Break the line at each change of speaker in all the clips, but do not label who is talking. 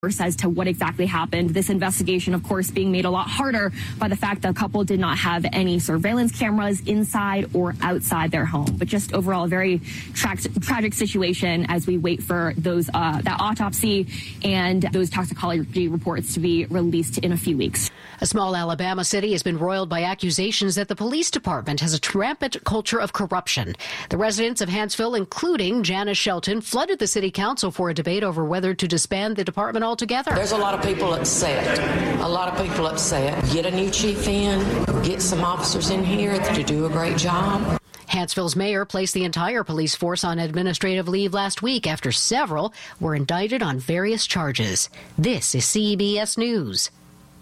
as to what exactly happened. This investigation, of course, being made a lot harder by the fact that the couple did not have any surveillance cameras inside or outside their home. But just overall, a very tragic situation as we wait for those that autopsy and those toxicology reports to be released in a few weeks.
A small Alabama city has been roiled by accusations that the police department has a rampant culture of corruption. The residents of Hanceville, including Janice Shelton, flooded the city council for a debate over whether to disband the department altogether.
There's a lot of people upset. Get a new chief in, get some officers in here to do a great job.
Hanceville's mayor placed the entire police force on administrative leave last week after several were indicted on various charges. This is CBS News.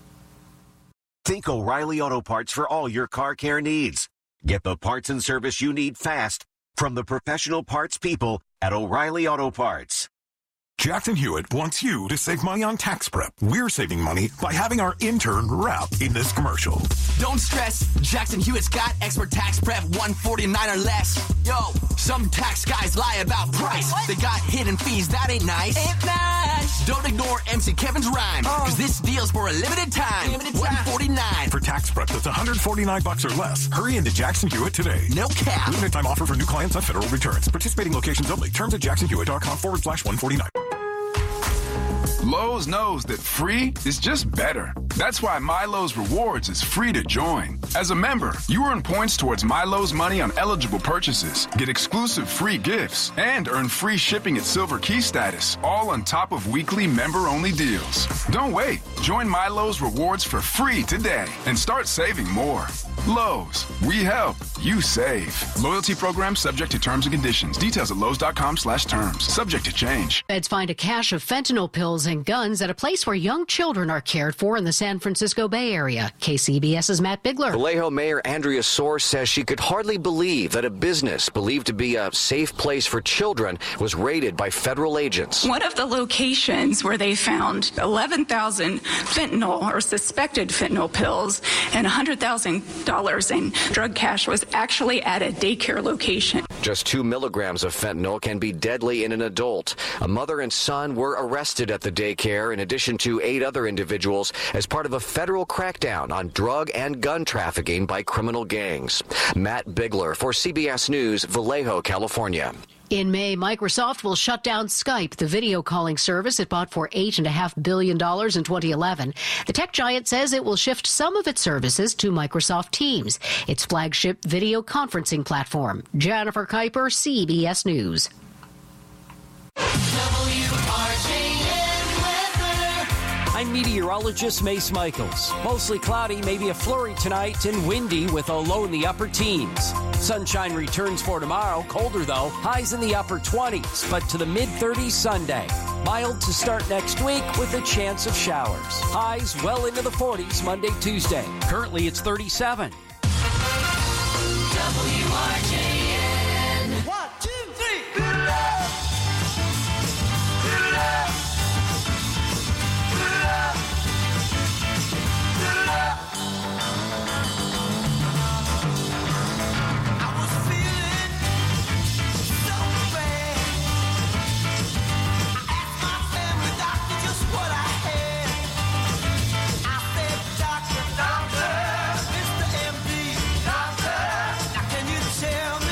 Think O'Reilly Auto Parts for all your car care needs. Get the parts and service you need fast from the professional parts people at O'Reilly Auto Parts.
Jackson Hewitt wants you to save money on tax prep. We're saving money by having our intern rap in this commercial.
Don't stress. Jackson Hewitt's got expert tax prep, $149 or less. Yo, some tax guys lie about price. What? They got hidden fees. That ain't nice. Ain't nice. Don't ignore MC Kevin's rhyme, because this deal's for a limited time. $149.
For tax prep that's $149 or less, hurry into Jackson Hewitt today.
No cap.
Limited time offer for new clients on federal returns. Participating locations only. Terms at jacksonhewitt.com/149.
Lowe's knows that free is just better. That's why MyLowe's Rewards is free to join. As a member, you earn points towards MyLowe's money on eligible purchases, get exclusive free gifts, and earn free shipping at Silver Key status, all on top of weekly member-only deals. Don't wait. Join MyLowe's Rewards for free today and start saving more. Lowe's, we help, you save. Loyalty program subject to terms and conditions. Details at lowes.com/terms. Subject to change.
Feds find a cache of fentanyl pills and guns at a place where young children are cared for in the San Francisco Bay Area. KCBS's Matt Bigler.
Vallejo Mayor Andrea Soares says she could hardly believe that a business believed to be a safe place for children was raided by federal agents.
One of the locations where they found 11,000 fentanyl or suspected fentanyl pills and $100,000 in drug cash was actually at a daycare location.
Just 2 milligrams of fentanyl can be deadly in an adult. A mother and son were arrested at the daycare in addition to 8 other individuals as part of a federal crackdown on drug and gun trafficking by criminal gangs. Matt Bigler for CBS News, Vallejo, California.
In May, Microsoft will shut down Skype, the video calling service it bought for $8.5 billion in 2011. The tech giant says it will shift some of its services to Microsoft Teams, its flagship video conferencing platform. Jennifer Kuiper, CBS News.
I'm meteorologist Mace Michaels. Mostly cloudy, maybe a flurry tonight, and windy with a low in the upper teens. Sunshine returns for tomorrow. Colder, though. Highs in the upper 20s, but to the mid-30s Sunday. Mild to start next week with a chance of showers. Highs well into the 40s Monday, Tuesday. Currently, it's 37.
WRJN. 1, 2, 3.
Tell me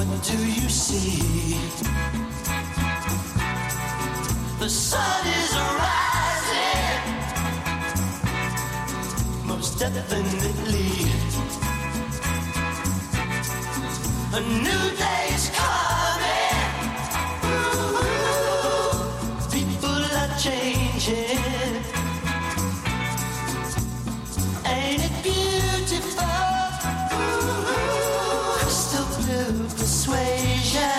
what do you see? The sun is rising, most definitely. A new day's coming. Ooh, people are changing. Ain't it beautiful? Ooh, crystal blue persuasion.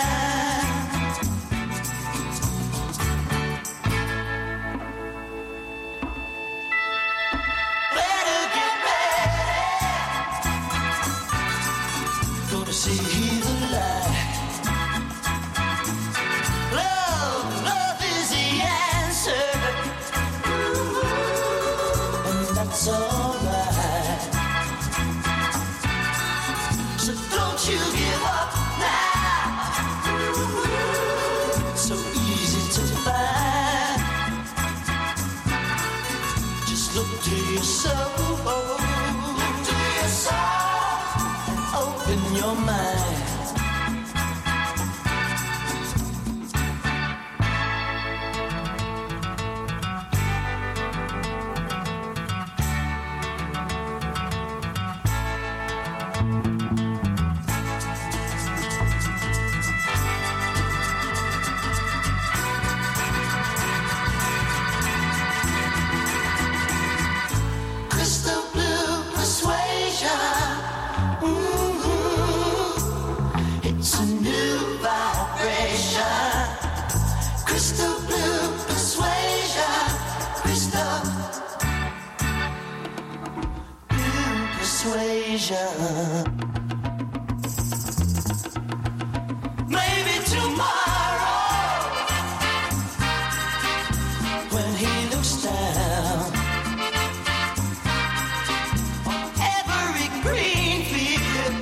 See the light. Love is the answer. Ooh, and that's alright. So don't you give up now. Ooh, so easy to find. Just look to your soul. Look to your soul. Open your mind. Crystal blue persuasion. It's a new vibration. Crystal blue persuasion. Crystal blue persuasion. Maybe tomorrow, when he looks down on every green field,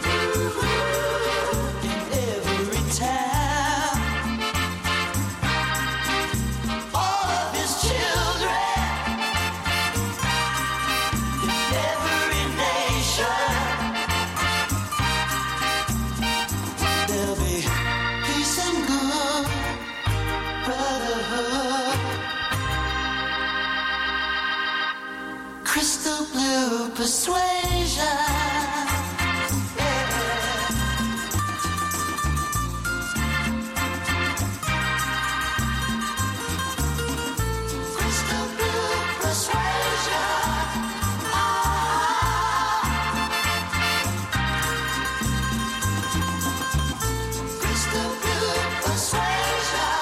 crystal blue persuasion. Crystal blue persuasion. Crystal blue persuasion.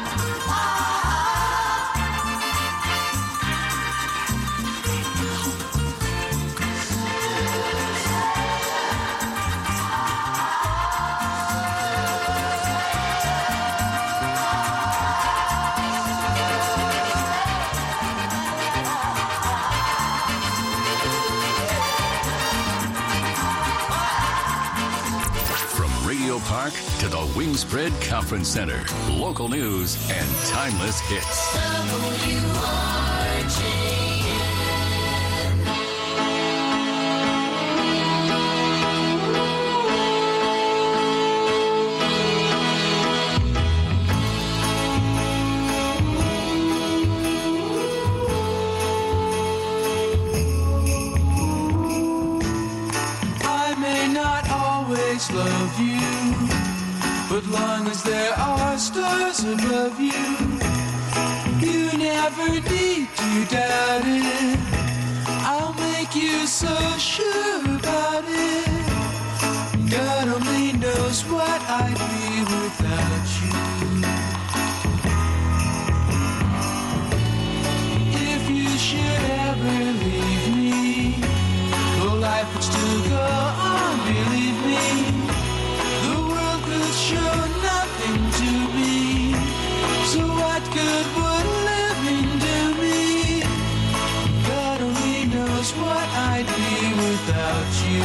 Park to the Wingspread Conference Center. Local news and timeless hits.
I may not always love you, but long as there are stars above you, you never need to doubt it. I'll make you so sure about it. God only knows what I'd be without you. If you should ever leave me, well, life would still go on, believe me. The world could show nothing to me. So what good would living do me? God only knows what I'd be without you.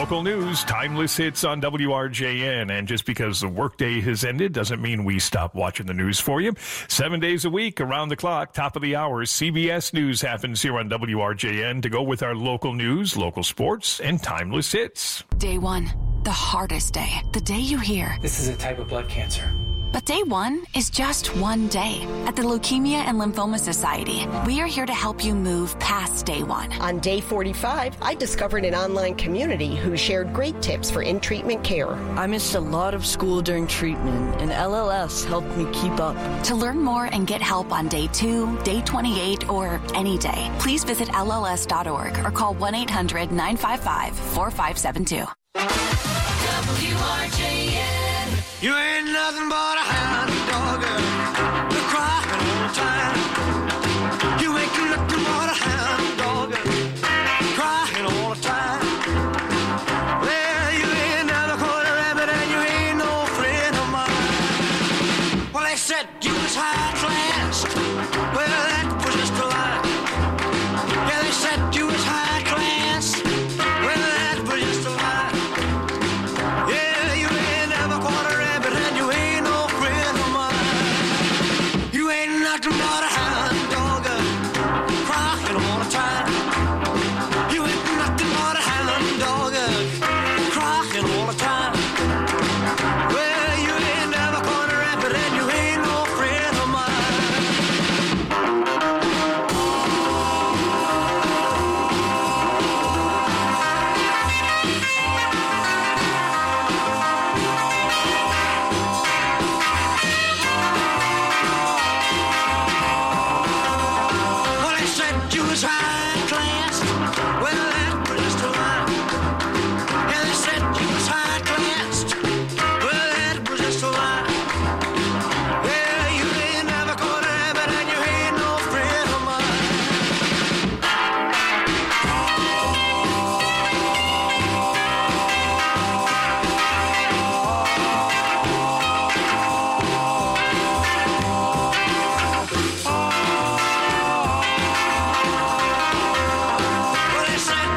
Local news, timeless hits on WRJN. And just because the workday has ended doesn't mean we stop watching the news for you. 7 days a week, around the clock, top of the hour, CBS News happens here on WRJN to go with our local news, local sports, and timeless hits.
Day one, the hardest day. The day you hear,
this is a type of blood cancer.
But day one is just one day. At the Leukemia and Lymphoma Society, we are here to help you move past day one.
On day 45, I discovered an online community who shared great tips for in-treatment care.
I missed a lot of school during treatment, and LLS helped me keep up.
To learn more and get help on day 2, day 28, or any day, please visit LLS.org or call 1-800-955-4572.
WRJN. You ain't nothing but a hound dog, you're crying all the time. You ain't nothing but a hound dog, crying all the time. Well, you ain't never caught a rabbit and you ain't no friend of mine. Well, they said you was high class. Well, that was just a lie. Yeah, they said you was high class. Well, that was just a lie. Yeah, you ain't never caught a rabbit and you ain't no friend of mine. You ain't nothing but a hound dog, crying all the time. You ain't nothing but a hound dog, crying all the time. Well, you ain't never caught a rabbit and you ain't no friend of mine. Well, they said you was high class. Well, that was just a lie. Yeah, they said you was high class. Well, that was just a lie. Yeah, you ain't never caught a rabbit and you ain't no friend of mine. Well, they said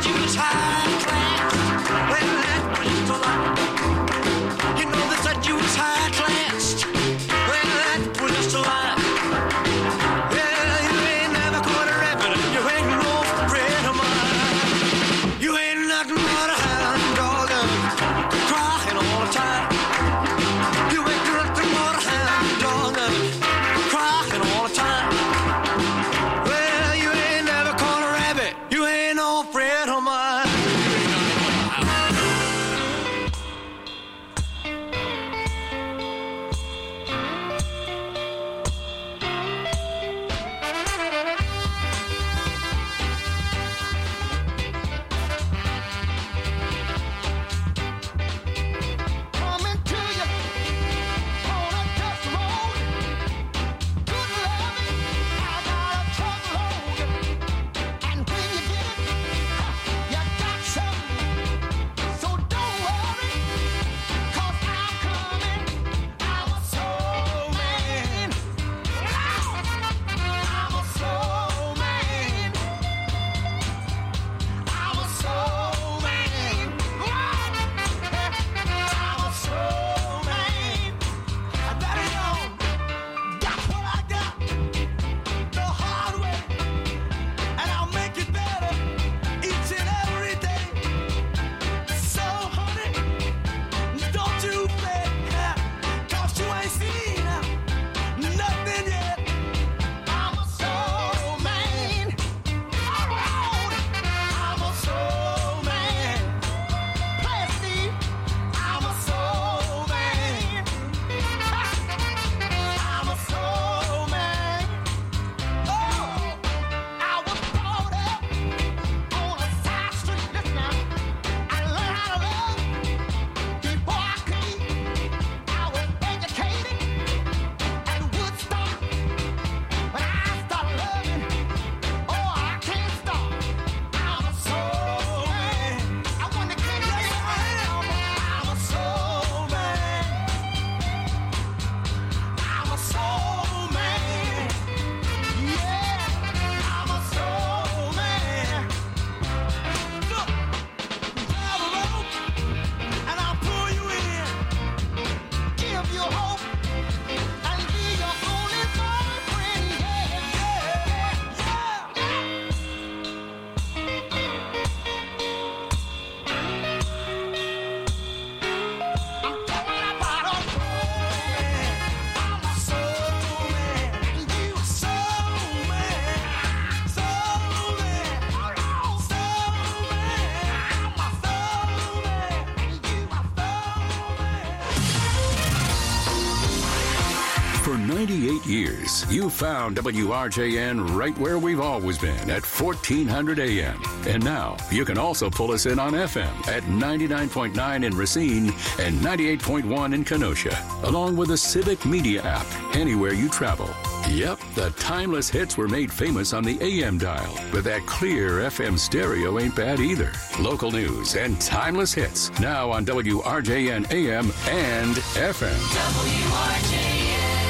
28 years, you found WRJN right where we've always been at 1400 AM. And now you can also pull us in on FM at 99.9 in Racine and 98.1 in Kenosha, along with the Civic Media app anywhere you travel. Yep, the timeless hits were made famous on the AM dial, but that clear FM stereo ain't bad either. Local news and timeless hits now on WRJN AM and FM.
WRJN.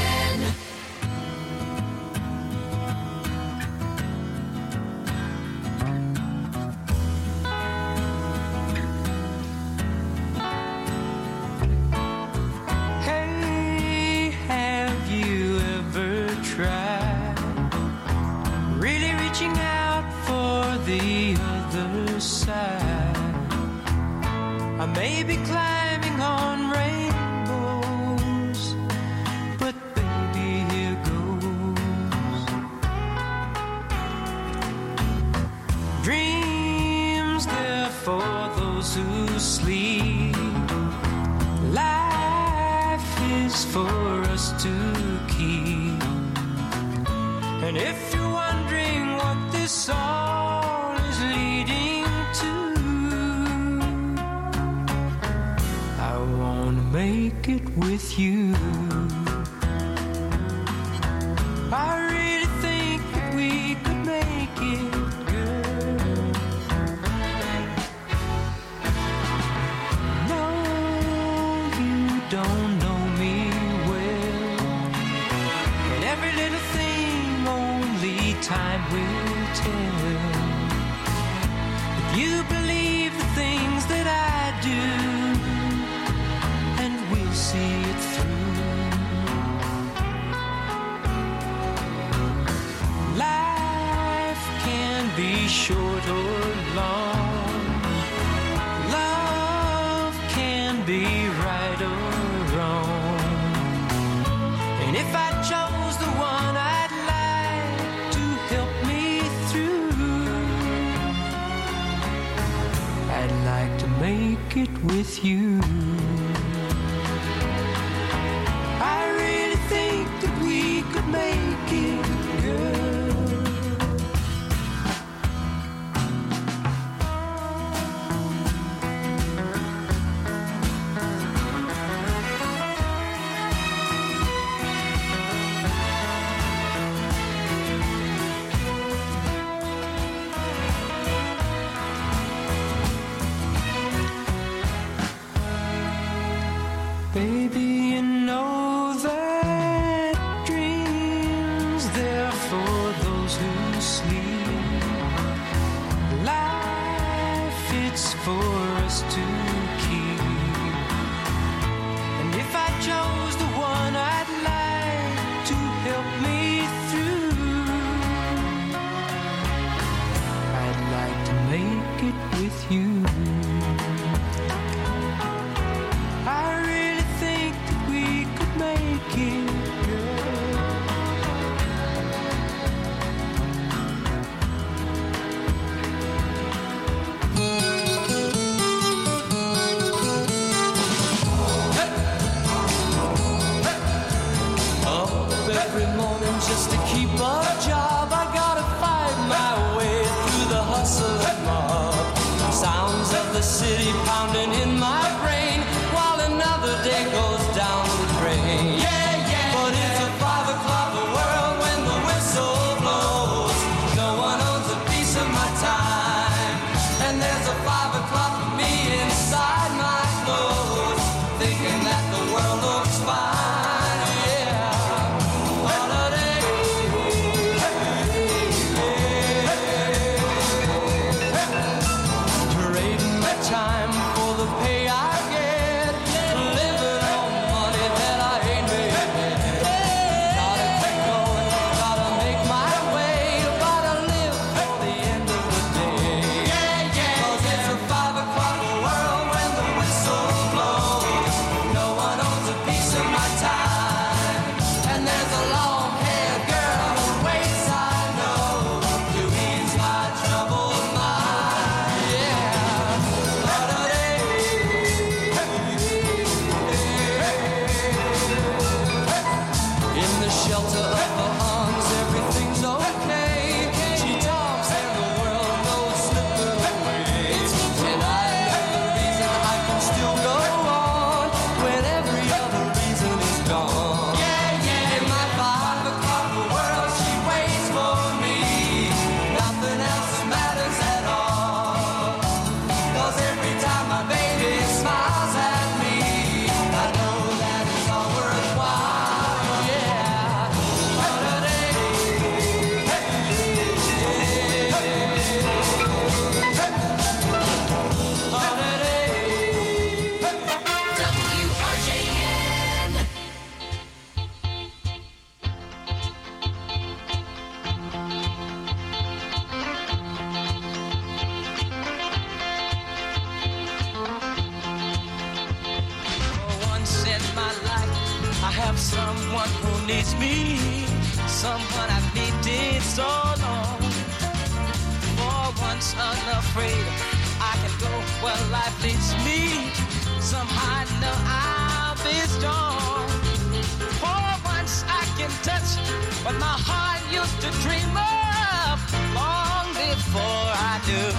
I may be climbing on rainbows, but baby, here goes. Dreams, they're for those who sleep. Life is for us to keep. And if you're wondering what this all is leading to, I wanna make it with you. I really think that we could make it, girl. No, you don't know me well, and every little thing only time will tell. If you believe the things that I do, and we'll see it through. Life can be short or long. Love can be right or wrong. And if I chose the one I'd like to help me through, I'd like to make it with you. I really think that we could make it, girl. Baby, you know that dreams, they're for those who sleep. Life, it's for us to keep. And if I chose the one I'd like to help me through, I'd like to make it with you. I really think that we could make it, Up every morning just to keep a job, I gotta fight my way through the hustle and mob. Sounds of the city pounding in my brain while another day goes down the drain. But it's a 5 o'clock world when the whistle blows. No one owns a piece of my time, and there's a 5 o'clock for me inside my clothes, thinking that the world looks fine. Time for the pay I get, living on money that I ain't made. Gotta keep going, gotta make my way, gotta live for the end of the day. 'Cause it's a 5 o'clock world when the whistle blows. No one owns a piece of my time, and there's a long-haired girl who waits, I know, to ease my troubled mind. But have someone who needs me, someone I've needed so long. For once unafraid, I can go where life leads me. Somehow I know I'll be strong. For once I can touch what my heart used to dream of long before I knew.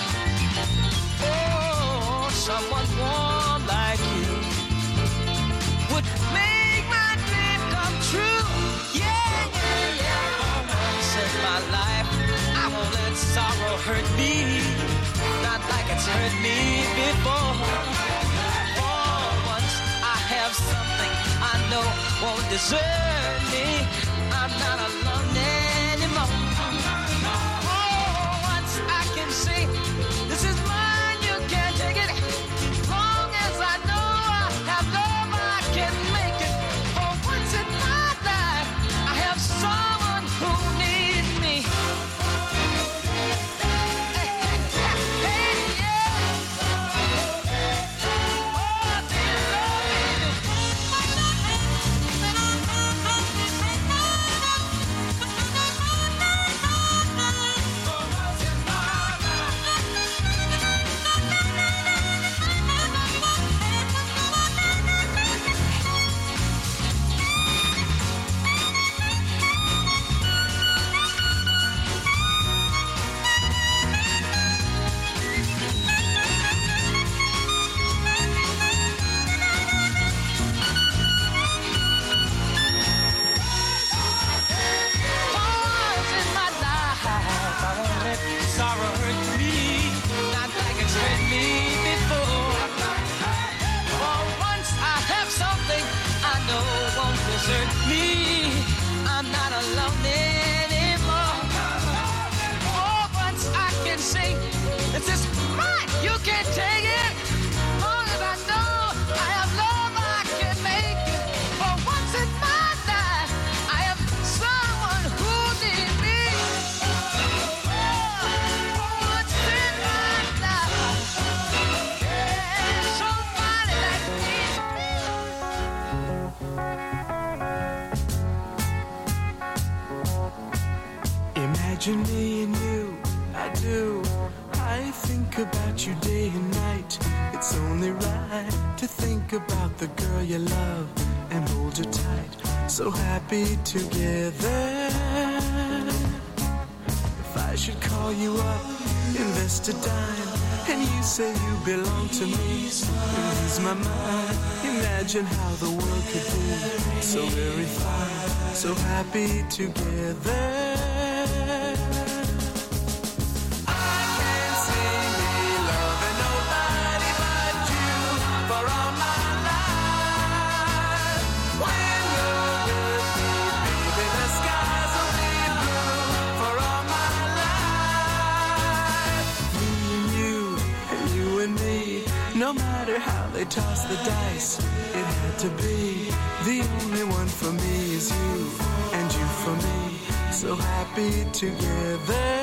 Oh, someone warm like you would make my dream come true. Yeah, yeah, yeah. For once in my life, I won't let sorrow hurt me, not like it's hurt me before. For once I have something I know won't desert me. I'm not alone anymore. Oh, once I can say, this is mine, you can't take it. Long as I know I have love, I can make it. For once in my life, I have someone who needs me. Sorrow hurt me, not like it's hurt me before. For once I have something I know won't desert me. I'm not alone anymore. For once I can say, this is mine, you can't take it. Long as I know I have love, I can make it. For once in my life, I have someone who needs me.
Imagine me and you, I do. I think about you day and night. It's only right to think about the girl you love and hold her tight. So happy together. If I should call you up, invest a dime, and you say you belong to me, lose my mind. Imagine how the world could be so very fine, so happy together. No matter how they toss the dice, it had to be. The only one for me is you, and you for me, so happy together.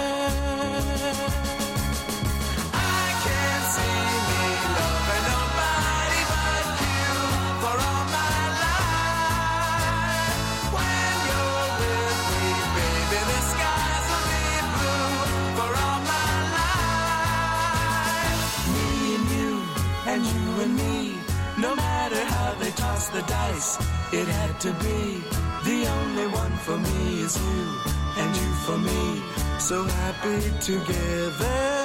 I can't see me loving nobody but you for all my life. When you're with me, baby, the skies will be blue for all my life. Me and you, and you and me, no matter how they toss the dice, it had to be. The only one for me is you, and you for me, so happy together.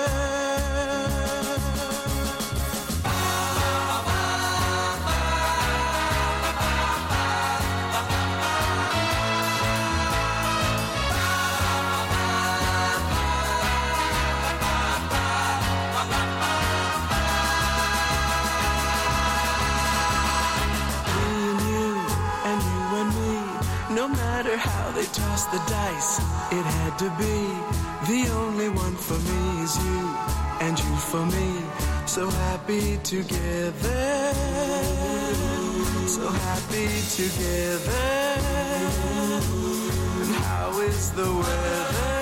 No matter how they toss the dice, it had to be. The only one for me is you, and you for me, so happy together. So happy together. And how is the weather?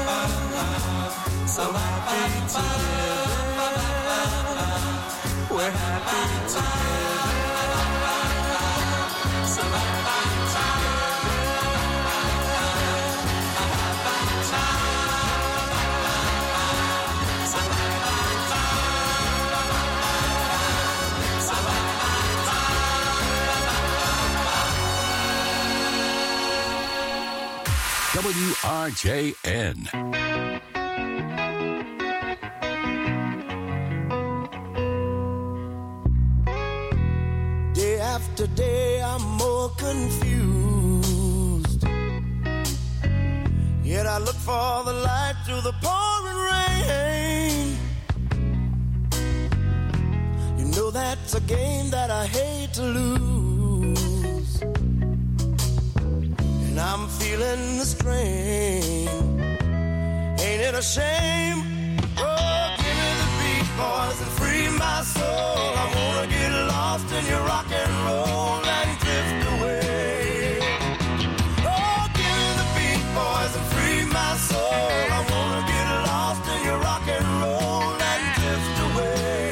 So happy together. We're happy together. So
WRJN.
Day after day, I'm more confused. Yet I look for the light through the pouring rain. You know that's a game that I hate to lose. And I'm feeling the strain. Ain't it a shame? Oh, give me the beat, boys, and free my soul. I wanna get lost in your rock and roll and drift away. Oh, give me the beat, boys, and free my soul. I wanna get lost in your rock and roll and drift away.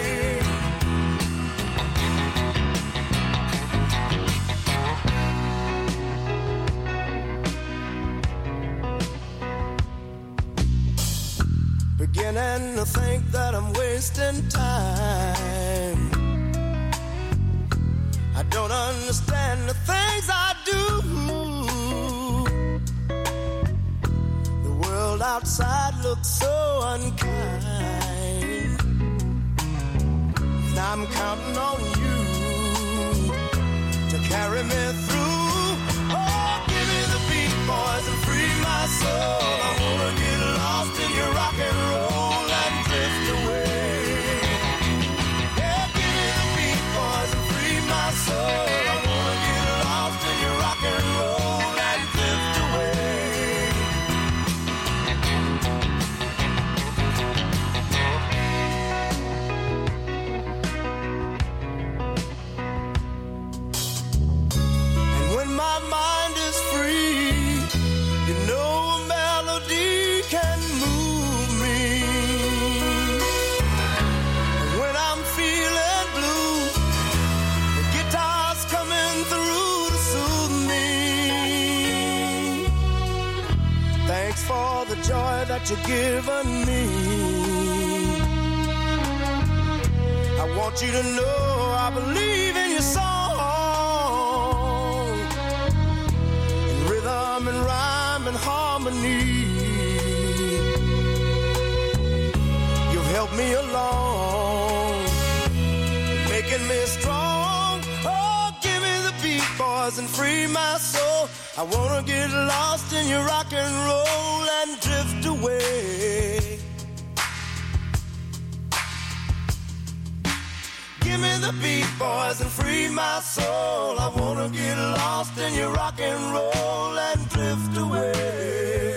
Beginning to think that I'm wasting time. I don't understand the things I do. The world outside looks so unkind. And I'm counting on you to carry me through. Oh, give me the beat, boys, and free my soul. I wanna get lost in your rock and roll and drift away. Yeah, give me the beat, boys, and free my soul. I wanna get lost in your rock and roll and drift away. And when my mind is free, you know a melody can move me. And when I'm feeling blue, the guitar's coming through to soothe me. Thanks for the joy that you've given me. I want you to know I believe in your song, in rhythm and rhyme and harmony. You've helped me along, making me strong. Oh, give me the beat, boys, and free my soul. I wanna get lost in your rock and roll and drift away. Give me the beat, boys, and free my soul. I wanna get lost in your rock and roll and drift away.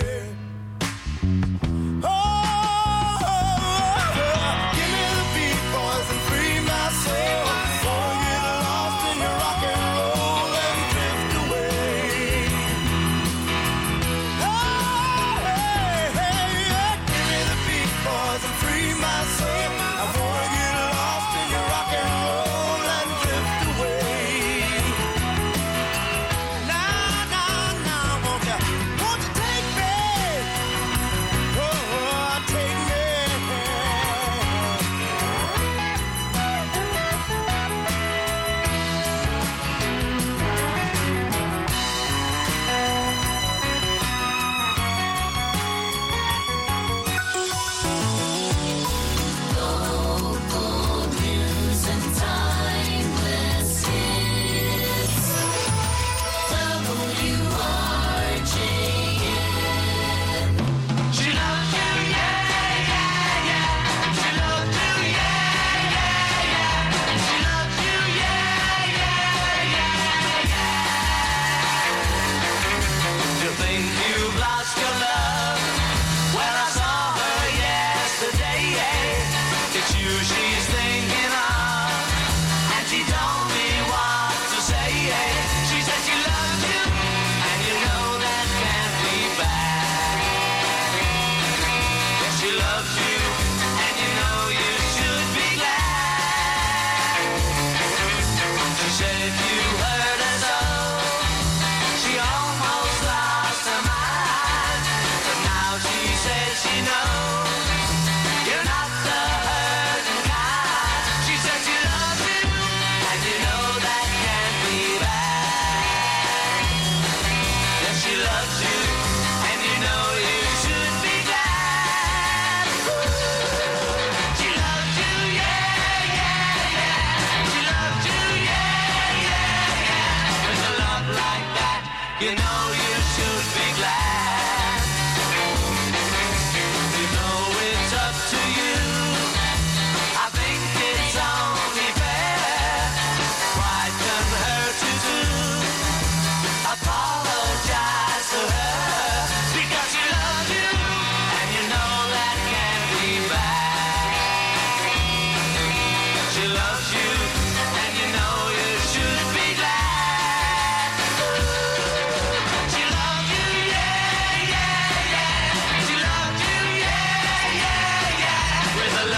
Take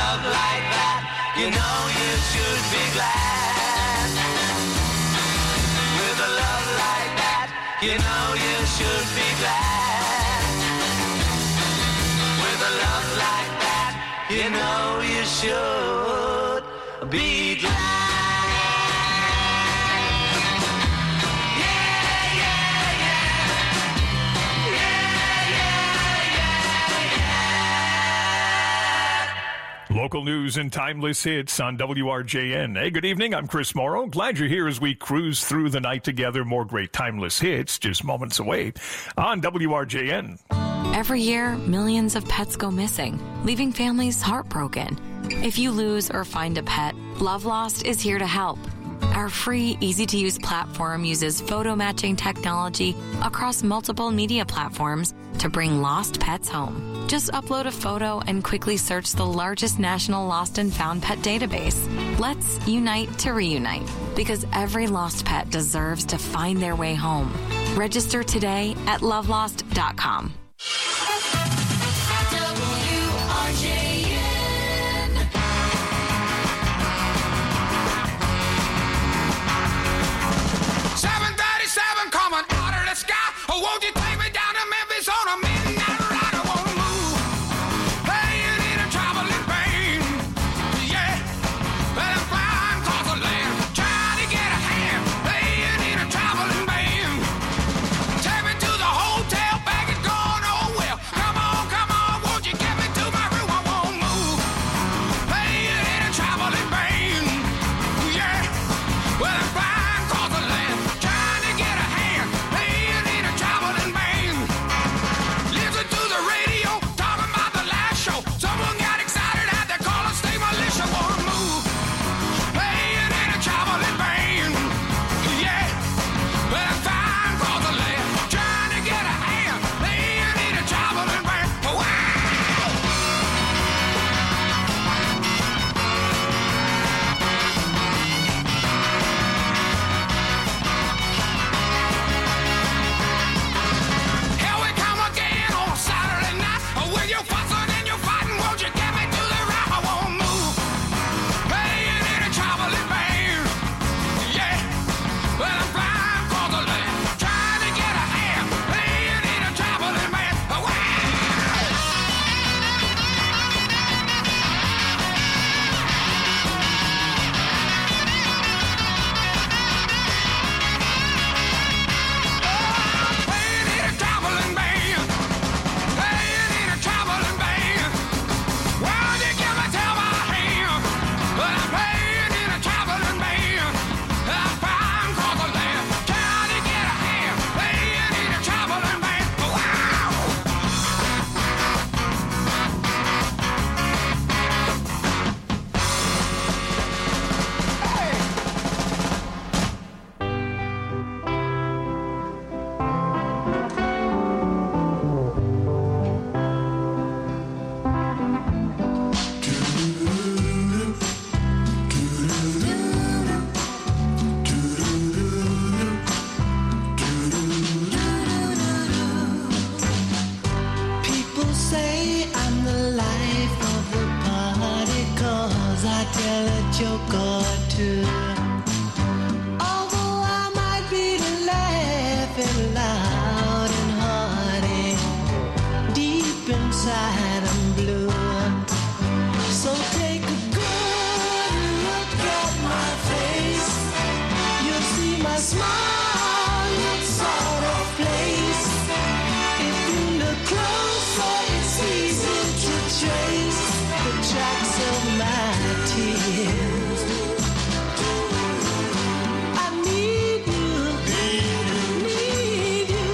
love like that, you know you should be glad. With a love like that, you know you should be glad. With a love like that, you know you should be glad.
Local news and timeless hits on WRJN. Hey, good evening. I'm Chris Morrow. Glad you're here as we cruise through the night together. More great timeless hits just moments away on WRJN.
Every year, millions of pets go missing, leaving families heartbroken. If you lose or find a pet, Love Lost is here to help. Our free, easy-to-use platform uses photo matching technology across multiple media platforms to bring lost pets home. Just upload a photo and quickly search the largest national lost and found pet database. Let's unite to reunite, because every lost pet deserves to find their way home. Register today at lovelost.com.
WRJN. 737 coming out of the sky. Oh, won't you take me down to Memphis on a midnight ride? I won't move. Playing in a traveling pain. Yeah, but I'm flying across the land, trying to get a hand. Playing in a traveling band. Take me to the hotel, bag is gone. Oh well, come on, won't you get me to my room? I won't move. Playing in a traveling band. Yeah, well I'm flying across the land, trying to get a hand. Playing in a traveling band. Listen to the radio, talking about the last show. Someone got excited, had to call a state militia. Won't move. Playing in a traveling band. Yeah, but I'm flying across the land, trying to get a hand. Playing in a traveling band. Wow. Here we come again on a Saturday night. With your fussing and your fighting, won't you get me to the right? I won't move. Playing in a traveling band. Yeah, but I'm flying across the land, trying to get a hand. Playing in a traveling band. Wow. Playing in a traveling band. Playing in a traveling band. Why'd you give me till my hand? But I'm playing in a traveling band. I'm flying across the land, trying to get a hand. Playing in a traveling band. Wow.
People say I'm the life of the party, 'cause I tell a joke or two. Although I might be laughing loud and hearty, deep inside I'm blue. So take a good look at my face. You'll see my smile looks out of place. If you look closer, it's easy to trace the tracks of my tears. I need you, need you.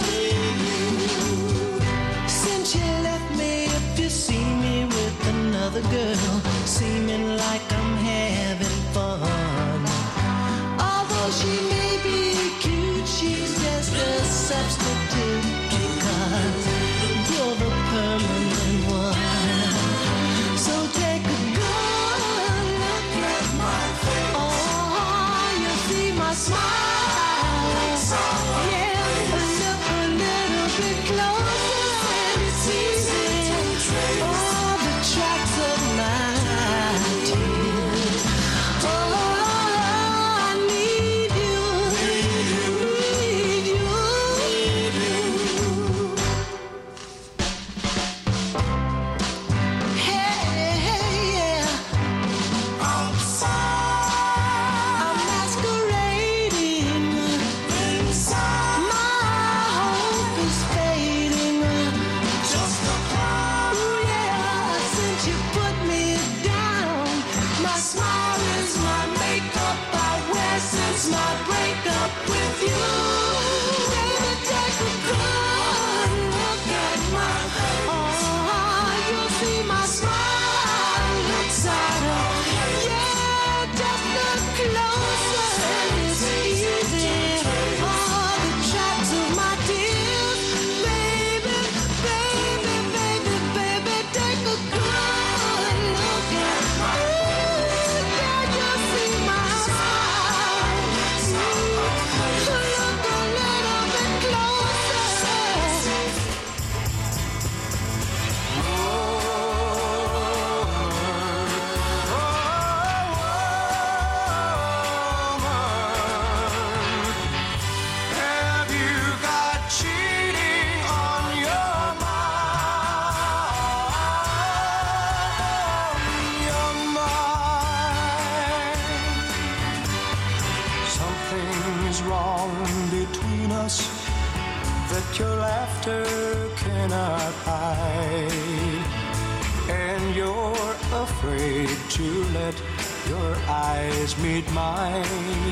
Since you left me, if you see me with another girl, seeming like I'm having fun. Although she may be cute, she's just a substitute, because you're the permanent one. So take a good look at my face. Oh, you see my smile. Yeah, look a little bit closer and it's easy. Oh, the tracks of my
that your laughter cannot hide, and you're afraid to let your eyes meet mine.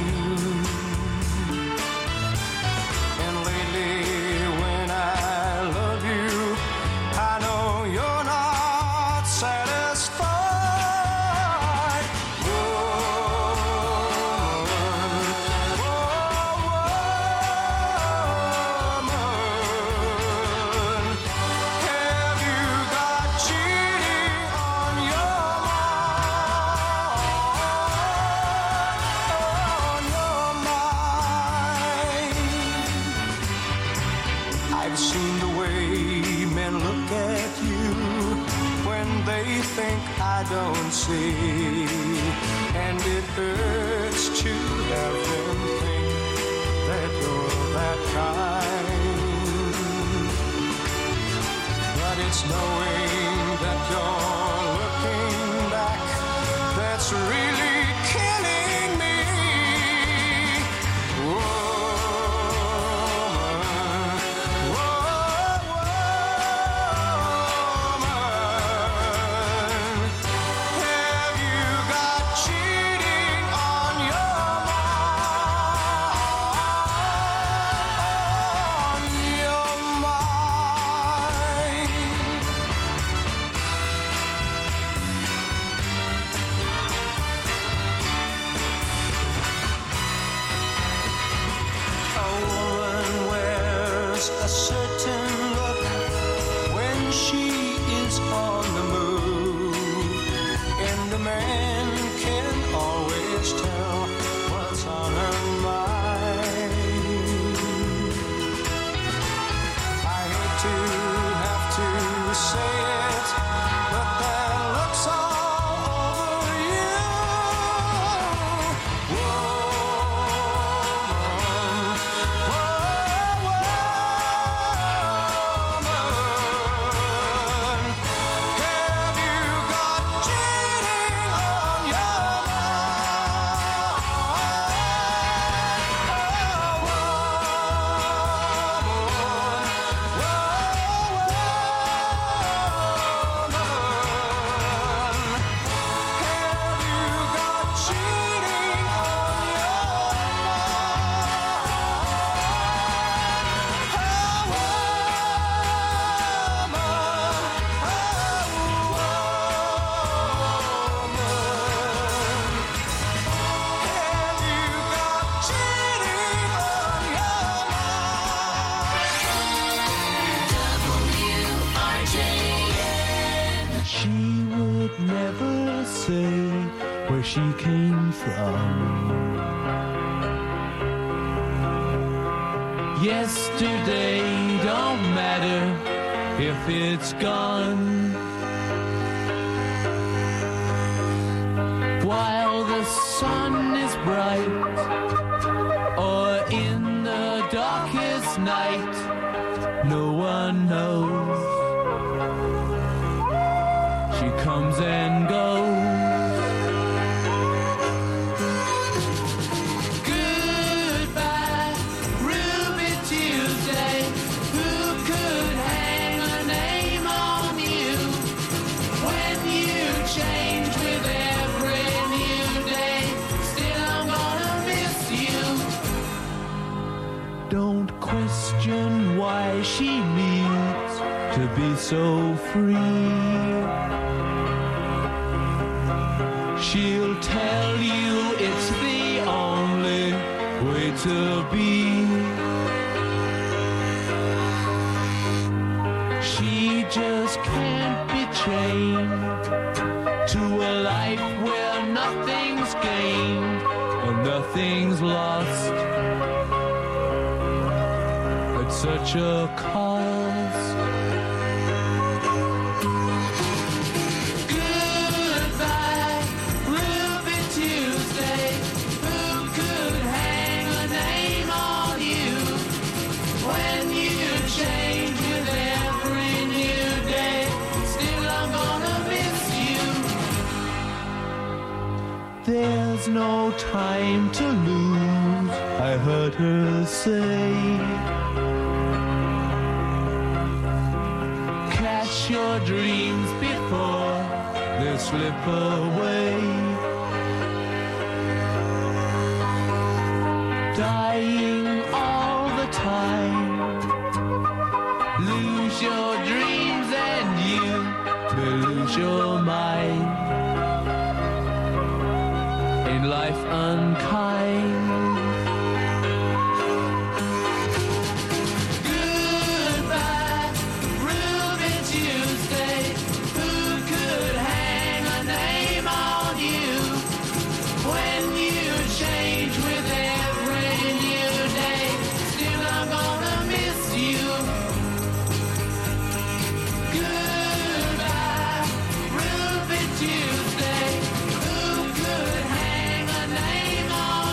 And lately when I love you, I know you're not satisfied. I don't see, and it hurts to have them think that you're that kind. But it's knowing that you're looking back that's really killing me. A certain look when she is on the move, and a man can always tell what's on her mind. I hate to have to say it, but that looks all over you. Where she came from. Yesterday don't matter if it's gone. While the sun is bright, or in the darkest night, no one knows. She comes and goes. Don't question why she needs to be so free. She'll tell you it's the only way to be. She just can't be chained to a life where nothing's gained and nothing's lost. Such a cost. Goodbye, Ruby Tuesday. Who could hang a name on you when you change with every new day? Still, I'm gonna miss you. There's no time to lose, I heard her say.
your dreams before they slip away. Dying all the time. Lose your dreams and you will lose your mind. In life unkind. Goodbye, Ruby Tuesday. Who could hang a name on you when you change with every new day? Still I'm gonna miss you. Goodbye, Ruby Tuesday. Who could hang a name on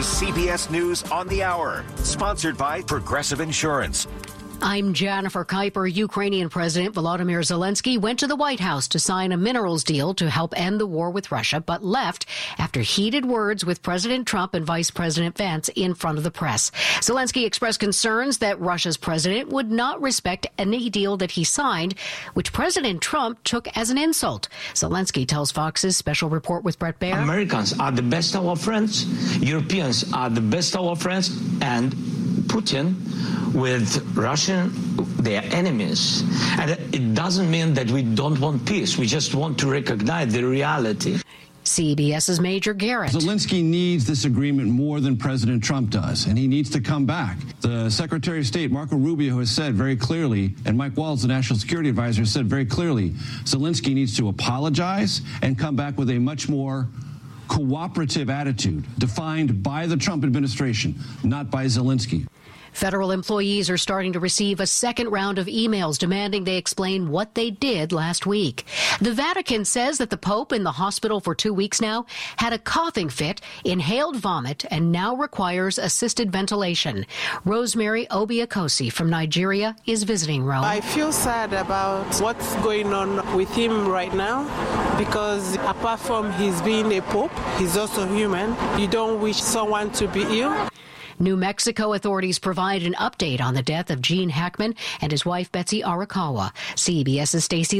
is CBS News on the Hour, sponsored by Progressive Insurance.
I'm Jennifer Kuiper. Ukrainian President Volodymyr Zelensky went to the White House to sign a minerals deal to help end the war with Russia, but left after heated words with President Trump and Vice President Vance in front of the press. Zelensky expressed concerns that Russia's president would not respect any deal that he signed, which President Trump took as an insult. Zelensky tells Fox's special report with Brett Baer.
Americans are the best of our friends. Europeans are the best of our friends. And Putin with Russia, they are enemies. And it doesn't mean that we don't want peace. We just want to recognize the reality.
CBS's Major Garrett.
Zelensky needs this agreement more than President Trump does, and he needs to come back. The Secretary of State, Marco Rubio, has said very clearly, and Mike Waltz, the National Security Advisor, has said very clearly, Zelensky needs to apologize and come back with a much more cooperative attitude defined by the Trump administration, not by Zelensky.
Federal employees are starting to receive a second round of emails demanding they explain what they did last week. The Vatican says that the Pope, in the hospital for 2 weeks now, had a coughing fit, inhaled vomit, and now requires assisted ventilation. Rosemary Obiakosi from Nigeria is visiting Rome.
I feel sad about what's going on with him right now because apart from his being a Pope, he's also human. You don't wish someone to be ill.
New Mexico authorities provide an update on the death of Gene Hackman and his wife Betsy Arakawa. CBS's Stacey